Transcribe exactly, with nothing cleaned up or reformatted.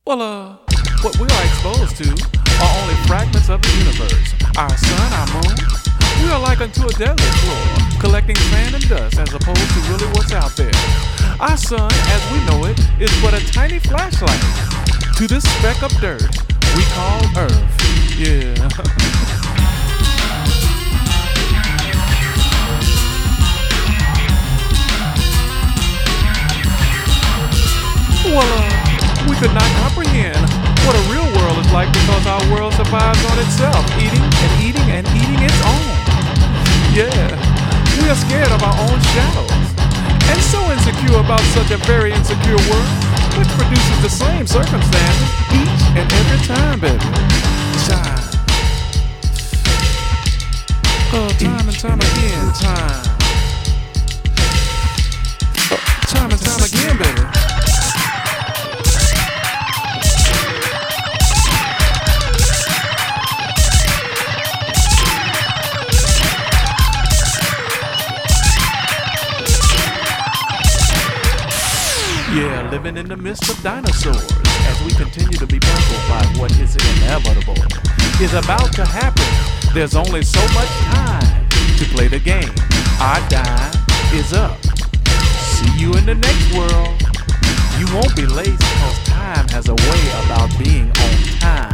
Well, uh, what we are exposed to are only fragments of the universe. Our sun, our moon, we are like unto a desert floor, collecting sand and dust as opposed to really what's out there. Our sun, as we know it, is but a tiny flashlight to this speck of dirt we call Earth. Yeah. Well, uh, we could not comprehend what a real world is like because our world survives on itself, eating and eating and eating its own. Yeah, we are scared of our own shadows, and so insecure about such a very insecure world, which produces the same circumstances each and every time, baby. Time. Oh, time and time again, time. Time and time again, baby. Yeah, living in the midst of dinosaurs as we continue to be puzzled by what is inevitable is about to happen. There's only so much time to play the game. Our time is up. See you in the next world. You won't be late because time has a way about being on time.